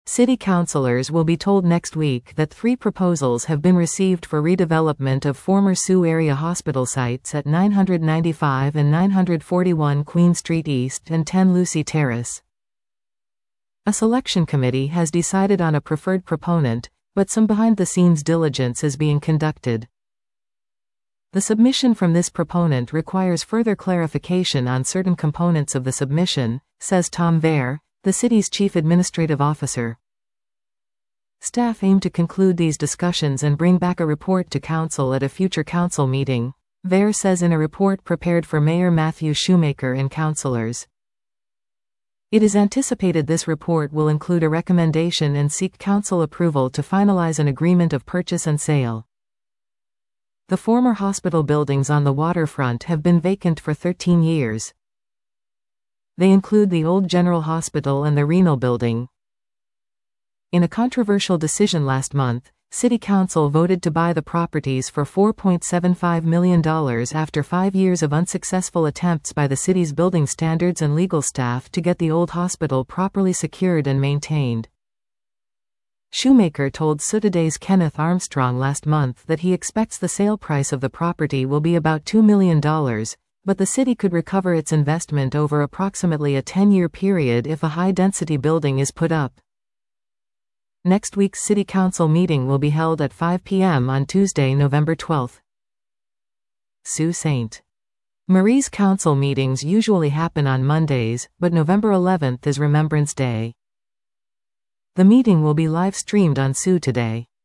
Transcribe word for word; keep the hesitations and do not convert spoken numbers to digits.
City councilors will be told next week that three proposals have been received for redevelopment of former Sioux area hospital sites at nine ninety-five and nine forty-one Queen Street East and ten Lucy Terrace. A selection committee has decided on a preferred proponent, but some behind-the-scenes diligence is being conducted. The submission from this proponent requires further clarification on certain components of the submission, says Tom Vare, the city's chief administrative officer. Staff aim to conclude these discussions and bring back a report to council at a future council meeting, Vare says in a report prepared for Mayor Matthew Shoemaker and councilors. It is anticipated this report will include a recommendation and seek council approval to finalize an agreement of purchase and sale. The former hospital buildings on the waterfront have been vacant for thirteen years. They include the old General Hospital and the renal building. In a controversial decision last month, City Council voted to buy the properties for four point seven five million dollars after five years of unsuccessful attempts by the city's building standards and legal staff to get the old hospital properly secured and maintained. Shoemaker told Sioux Today's Kenneth Armstrong last month that he expects the sale price of the property will be about two million dollars, but the city could recover its investment over approximately a ten-year period if a high-density building is put up. Next week's City Council meeting will be held at five p m on Tuesday, November twelfth. Sault Ste. Marie's council meetings usually happen on Mondays, but November eleventh is Remembrance Day. The meeting will be live-streamed on Sioux Today.